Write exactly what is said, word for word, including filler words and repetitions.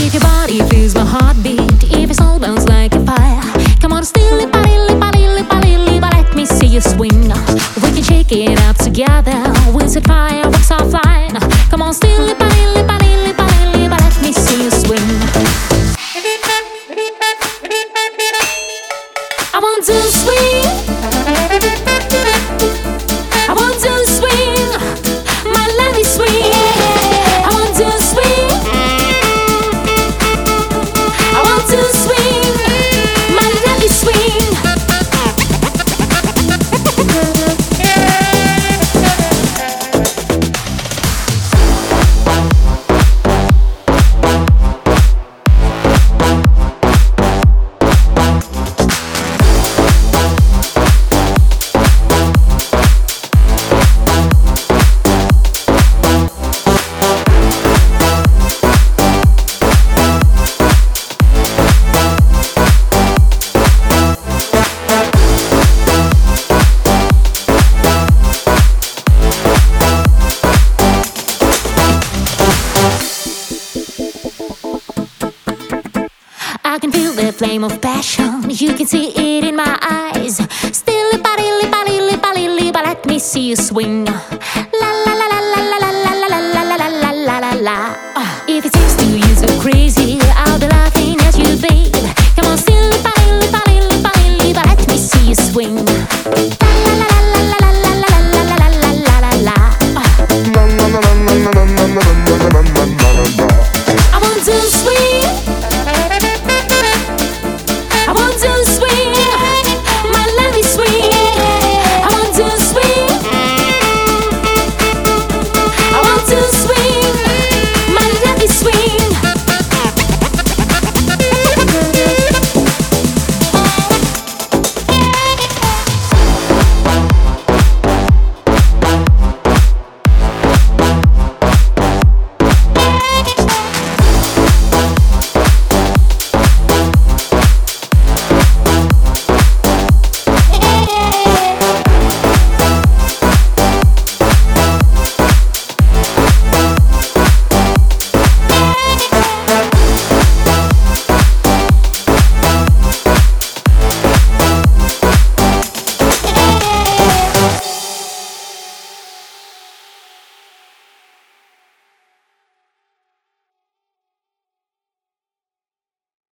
If your body feels my heartbeat, if your soul burns like a fire, come on, still it, body, lip, body, lip, body, lip, let me see you swing. We can shake it up together. We'll set fireworks offline. Come on, still it, body, lip, body, lip, body, lip, let me see you swing. I want to swing. I want to swing. My love is swing. I want to swing. I want to swing. My love is swing. I can feel the flame of passion. You can see it in my eyes. Still, body, body, body, body, let me see you swing. La la la la la la la la la la la la la la la. If it's